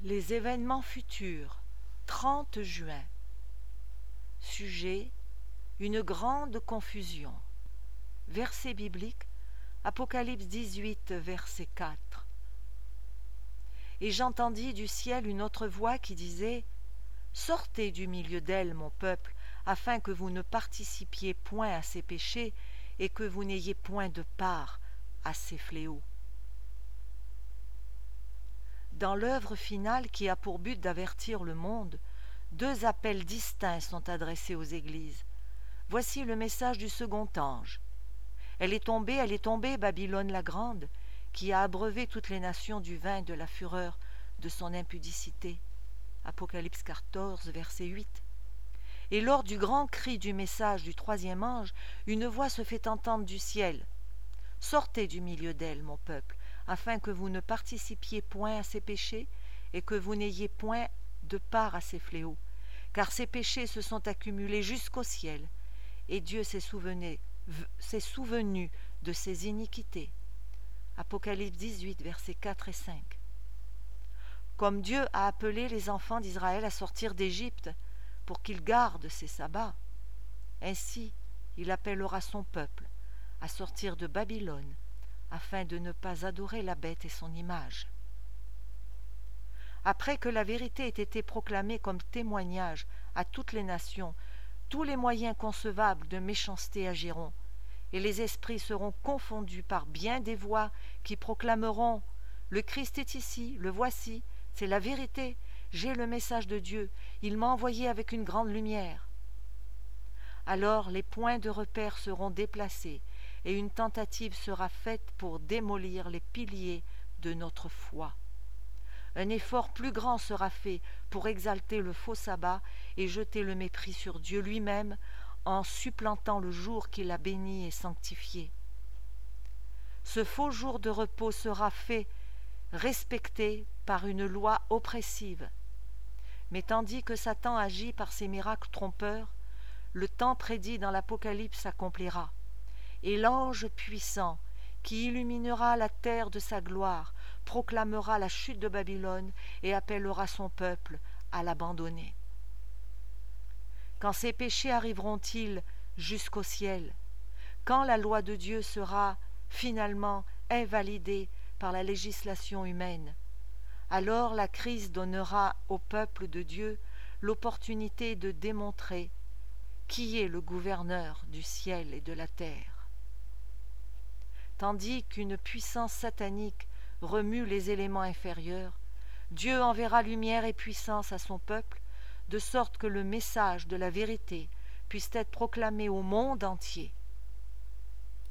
Les événements futurs, 30 juin. Sujet: une grande confusion. Verset biblique, Apocalypse 18, verset 4. Et j'entendis du ciel une autre voix qui disait: Sortez du milieu d'elle, mon peuple, afin que vous ne participiez point à ses péchés et que vous n'ayez point de part à ses fléaux. Dans l'œuvre finale qui a pour but d'avertir le monde, deux appels distincts sont adressés aux églises. Voici le message du second ange. Elle est tombée, Babylone la grande, qui a abreuvé toutes les nations du vin de la fureur de son impudicité. Apocalypse 14, verset 8. Et lors du grand cri du message du troisième ange, une voix se fait entendre du ciel. Sortez du milieu d'elle, mon peuple, afin que vous ne participiez point à ses péchés et que vous n'ayez point de part à ses fléaux, car ses péchés se sont accumulés jusqu'au ciel, et Dieu s'est souvenu de ses iniquités. Apocalypse 18, versets 4 et 5. Comme Dieu a appelé les enfants d'Israël à sortir d'Égypte pour qu'ils gardent ses sabbats, ainsi il appellera son peuple à sortir de Babylone, afin de ne pas adorer la bête et son image. Après que la vérité ait été proclamée comme témoignage à toutes les nations, tous les moyens concevables de méchanceté agiront, et les esprits seront confondus par bien des voix qui proclameront: Le Christ est ici, le voici, c'est la vérité, j'ai le message de Dieu, il m'a envoyé avec une grande lumière. Alors les points de repère seront déplacés, et une tentative sera faite pour démolir les piliers de notre foi. Un effort plus grand sera fait pour exalter le faux sabbat et jeter le mépris sur Dieu lui-même en supplantant le jour qu'il a béni et sanctifié. Ce faux jour de repos sera fait respecter par une loi oppressive. Mais tandis que Satan agit par ses miracles trompeurs, le temps prédit dans l'Apocalypse s'accomplira. Et l'ange puissant, qui illuminera la terre de sa gloire, proclamera la chute de Babylone et appellera son peuple à l'abandonner. Quand ces péchés arriveront-ils jusqu'au ciel? Quand la loi de Dieu sera finalement invalidée par la législation humaine? Alors la crise donnera au peuple de Dieu l'opportunité de démontrer qui est le gouverneur du ciel et de la terre. Tandis qu'une puissance satanique remue les éléments inférieurs, Dieu enverra lumière et puissance à son peuple, de sorte que le message de la vérité puisse être proclamé au monde entier.